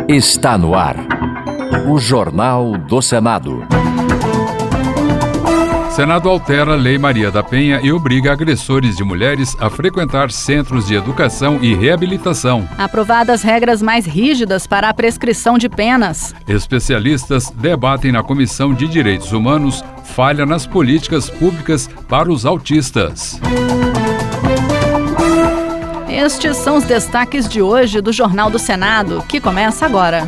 Está no ar. O Jornal do Senado. Senado altera a Lei Maria da Penha e obriga agressores de mulheres a frequentar centros de educação e reabilitação. Aprovadas regras mais rígidas para a prescrição de penas. Especialistas debatem na Comissão de Direitos Humanos falha nas políticas públicas para os autistas. Estes são os destaques de hoje do Jornal do Senado, que começa agora.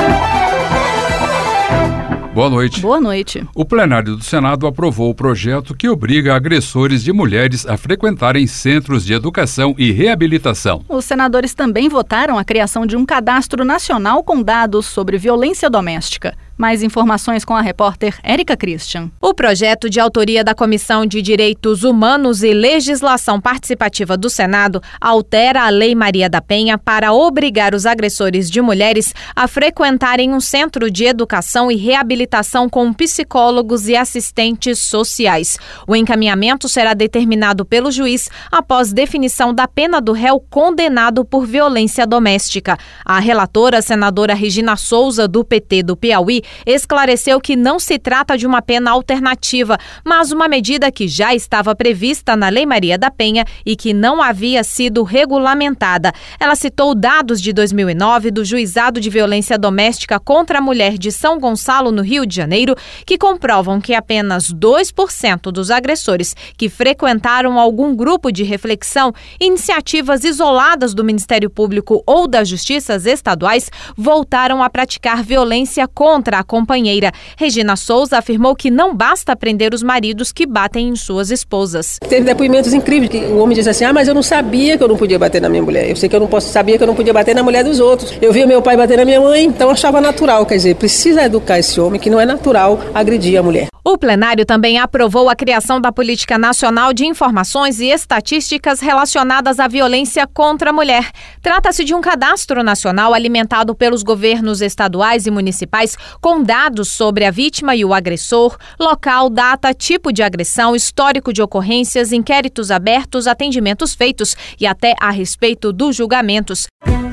Boa noite. Boa noite. O plenário do Senado aprovou o projeto que obriga agressores de mulheres a frequentarem centros de educação e reabilitação. Os senadores também votaram a criação de um cadastro nacional com dados sobre violência doméstica. Mais informações com a repórter Érica Christian. O projeto de autoria da Comissão de Direitos Humanos e Legislação Participativa do Senado altera a Lei Maria da Penha para obrigar os agressores de mulheres a frequentarem um centro de educação e reabilitação com psicólogos e assistentes sociais. O encaminhamento será determinado pelo juiz após definição da pena do réu condenado por violência doméstica. A relatora, a senadora Regina Souza, do PT do Piauí, esclareceu que não se trata de uma pena alternativa, mas uma medida que já estava prevista na Lei Maria da Penha e que não havia sido regulamentada. Ela citou dados de 2009 do Juizado de Violência Doméstica contra a Mulher de São Gonçalo, no Rio de Janeiro, que comprovam que apenas 2% dos agressores que frequentaram algum grupo de reflexão, iniciativas isoladas do Ministério Público ou das justiças estaduais, voltaram a praticar violência contra a companheira. Regina Souza afirmou que não basta prender os maridos que batem em suas esposas. Teve depoimentos incríveis que o homem diz assim: mas eu não sabia que eu não podia bater na minha mulher. Eu sei que eu não sabia que eu não podia bater na mulher dos outros. Eu via meu pai bater na minha mãe, então eu achava natural. Quer dizer, precisa educar esse homem que não é natural agredir a mulher. O plenário também aprovou a criação da Política Nacional de Informações e Estatísticas relacionadas à violência contra a mulher. Trata-se de um cadastro nacional alimentado pelos governos estaduais e municipais com dados sobre a vítima e o agressor, local, data, tipo de agressão, histórico de ocorrências, inquéritos abertos, atendimentos feitos e até a respeito dos julgamentos.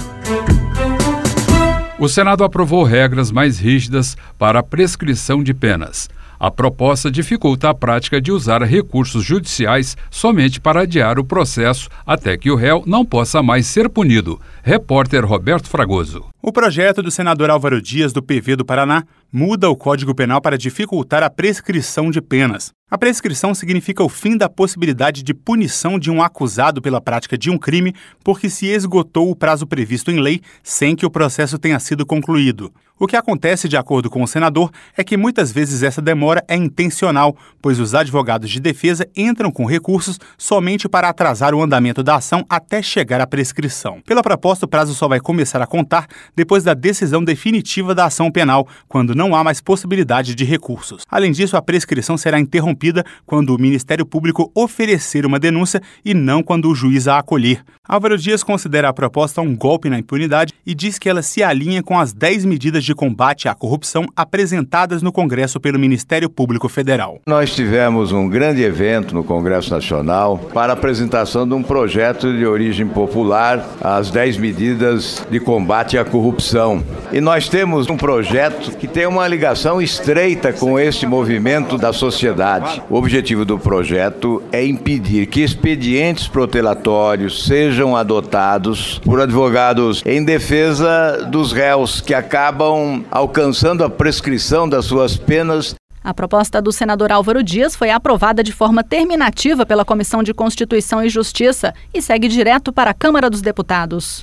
O Senado aprovou regras mais rígidas para a prescrição de penas. A proposta dificulta a prática de usar recursos judiciais somente para adiar o processo até que o réu não possa mais ser punido. Repórter Roberto Fragoso. O projeto do senador Álvaro Dias, do PV do Paraná, muda o Código Penal para dificultar a prescrição de penas. A prescrição significa o fim da possibilidade de punição de um acusado pela prática de um crime porque se esgotou o prazo previsto em lei sem que o processo tenha sido concluído. O que acontece, de acordo com o senador, é que muitas vezes essa demora é intencional, pois os advogados de defesa entram com recursos somente para atrasar o andamento da ação até chegar à prescrição. Pela proposta, o prazo só vai começar a contar depois da decisão definitiva da ação penal, quando não há mais possibilidade de recursos. Além disso, a prescrição será interrompida quando o Ministério Público oferecer uma denúncia e não quando o juiz a acolher. Álvaro Dias considera a proposta um golpe na impunidade e diz que ela se alinha com as 10 medidas de combate à corrupção apresentadas no Congresso pelo Ministério Público Federal. Nós tivemos um grande evento no Congresso Nacional para a apresentação de um projeto de origem popular, as 10 medidas de combate à corrupção. E nós temos um projeto que tem uma ligação estreita com este movimento da sociedade. O objetivo do projeto é impedir que expedientes protelatórios sejam adotados por advogados em defesa dos réus que acabam alcançando a prescrição das suas penas. A proposta do senador Álvaro Dias foi aprovada de forma terminativa pela Comissão de Constituição e Justiça e segue direto para a Câmara dos Deputados.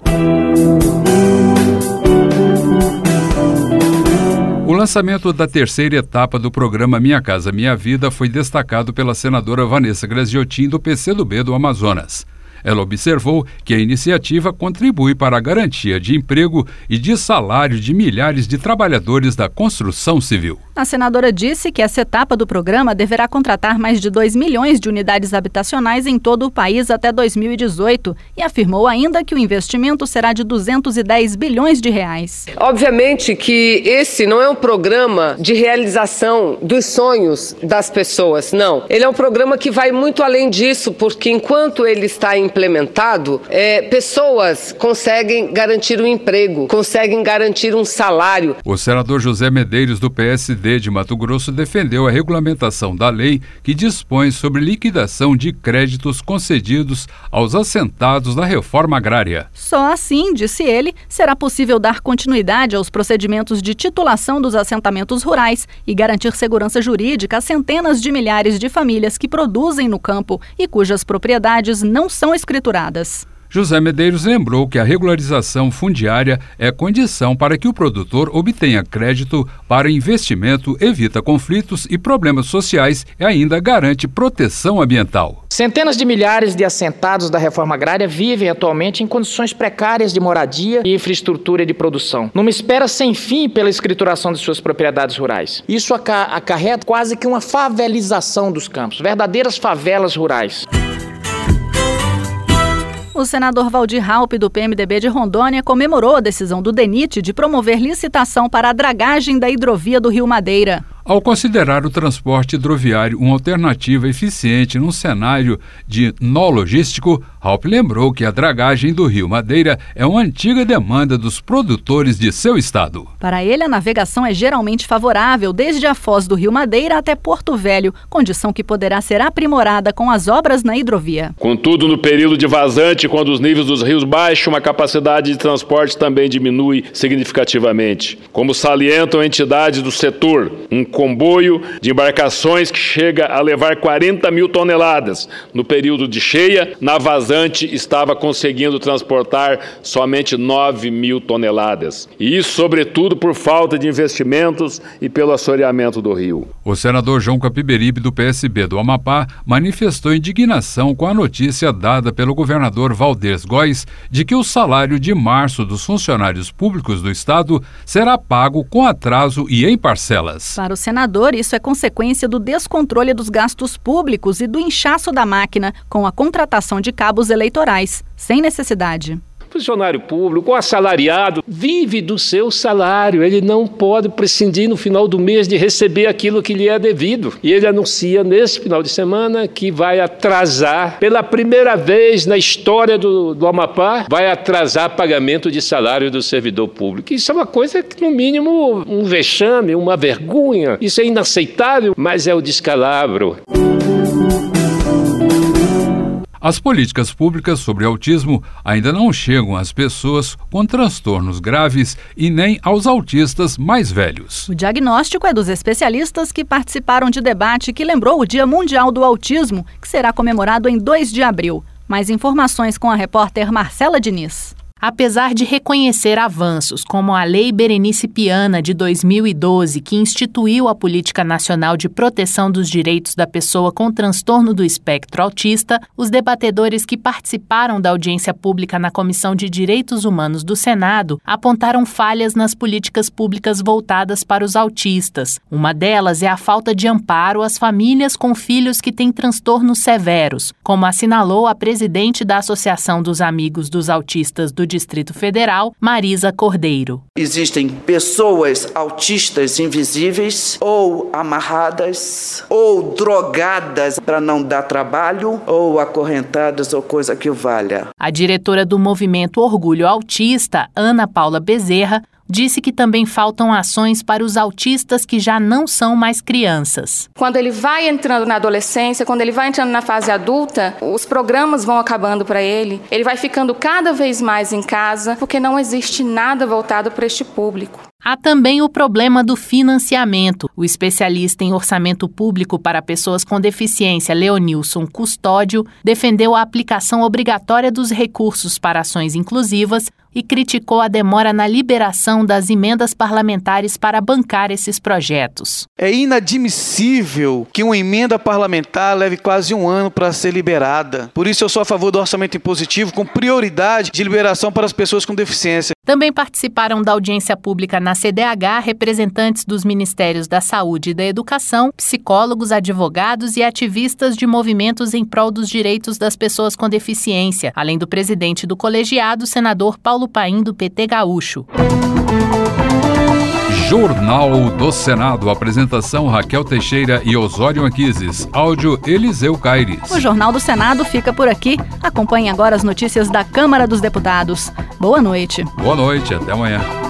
O lançamento da terceira etapa do programa Minha Casa Minha Vida foi destacado pela senadora Vanessa Graziotin, do PCdoB do Amazonas. Ela observou que a iniciativa contribui para a garantia de emprego e de salário de milhares de trabalhadores da construção civil. A senadora disse que essa etapa do programa deverá contratar mais de 2 milhões de unidades habitacionais em todo o país até 2018 e afirmou ainda que o investimento será de 210 bilhões de reais. Obviamente que esse não é um programa de realização dos sonhos das pessoas, não. Ele é um programa que vai muito além disso, porque enquanto ele está em implementado, pessoas conseguem garantir um emprego, conseguem garantir um salário. O senador José Medeiros, do PSD de Mato Grosso, defendeu a regulamentação da lei que dispõe sobre liquidação de créditos concedidos aos assentados da reforma agrária. Só assim, disse ele, será possível dar continuidade aos procedimentos de titulação dos assentamentos rurais e garantir segurança jurídica a centenas de milhares de famílias que produzem no campo e cujas propriedades não são escrituradas. José Medeiros lembrou que a regularização fundiária é condição para que o produtor obtenha crédito para investimento, evita conflitos e problemas sociais e ainda garante proteção ambiental. Centenas de milhares de assentados da reforma agrária vivem atualmente em condições precárias de moradia e infraestrutura de produção, numa espera sem fim pela escrituração de suas propriedades rurais. Isso acarreta quase que uma favelização dos campos, verdadeiras favelas rurais. O senador Valdir Raupp, do PMDB de Rondônia, comemorou a decisão do DENIT de promover licitação para a dragagem da hidrovia do Rio Madeira. Ao considerar o transporte hidroviário uma alternativa eficiente num cenário de nó logístico, Raupp lembrou que a dragagem do Rio Madeira é uma antiga demanda dos produtores de seu estado. Para ele, a navegação é geralmente favorável desde a foz do Rio Madeira até Porto Velho, condição que poderá ser aprimorada com as obras na hidrovia. Contudo, no período de vazante, quando os níveis dos rios baixam, a capacidade de transporte também diminui significativamente. Como salientam entidades do setor, um comboio de embarcações que chega a levar 40 mil toneladas. No período de cheia, na vazante estava conseguindo transportar somente 9 mil toneladas. E isso, sobretudo, por falta de investimentos e pelo assoreamento do rio. O senador João Capiberibe, do PSB do Amapá, manifestou indignação com a notícia dada pelo governador Valdez Góes de que o salário de março dos funcionários públicos do estado será pago com atraso e em parcelas. Para o senador, isso é consequência do descontrole dos gastos públicos e do inchaço da máquina com a contratação de cabos eleitorais, sem necessidade. Funcionário público ou assalariado vive do seu salário, ele não pode prescindir no final do mês de receber aquilo que lhe é devido. E ele anuncia nesse final de semana que vai atrasar, pela primeira vez na história do Amapá, vai atrasar pagamento de salário do servidor público. Isso é uma coisa que, no mínimo, um vexame, uma vergonha. Isso é inaceitável, mas é o descalabro. As políticas públicas sobre autismo ainda não chegam às pessoas com transtornos graves e nem aos autistas mais velhos. O diagnóstico é dos especialistas que participaram de debate que lembrou o Dia Mundial do Autismo, que será comemorado em 2 de abril. Mais informações com a repórter Marcela Diniz. Apesar de reconhecer avanços como a Lei Berenice Piana de 2012, que instituiu a Política Nacional de Proteção dos Direitos da Pessoa com Transtorno do Espectro Autista, os debatedores que participaram da audiência pública na Comissão de Direitos Humanos do Senado apontaram falhas nas políticas públicas voltadas para os autistas. Uma delas é a falta de amparo às famílias com filhos que têm transtornos severos, como assinalou a presidente da Associação dos Amigos dos Autistas do Distrito Federal, Marisa Cordeiro. Existem pessoas autistas invisíveis, ou amarradas, ou drogadas para não dar trabalho, ou acorrentadas ou coisa que valha. A diretora do Movimento Orgulho Autista, Ana Paula Bezerra, disse que também faltam ações para os autistas que já não são mais crianças. Quando ele vai entrando na adolescência, quando ele vai entrando na fase adulta, os programas vão acabando para ele. Ele vai ficando cada vez mais em casa, porque não existe nada voltado para este público. Há também o problema do financiamento. O especialista em orçamento público para pessoas com deficiência, Leonilson Custódio, defendeu a aplicação obrigatória dos recursos para ações inclusivas e criticou a demora na liberação das emendas parlamentares para bancar esses projetos. É inadmissível que uma emenda parlamentar leve quase 1 ano para ser liberada. Por isso eu sou a favor do orçamento impositivo com prioridade de liberação para as pessoas com deficiência. Também participaram da audiência pública na CDH representantes dos Ministérios da Saúde e da Educação, psicólogos, advogados e ativistas de movimentos em prol dos direitos das pessoas com deficiência, além do presidente do colegiado, senador Paulo Paim, do PT Gaúcho. Jornal do Senado. Apresentação Raquel Teixeira e Osório Anquises. Áudio Eliseu Caires. O Jornal do Senado fica por aqui. Acompanhe agora as notícias da Câmara dos Deputados. Boa noite. Boa noite, até amanhã.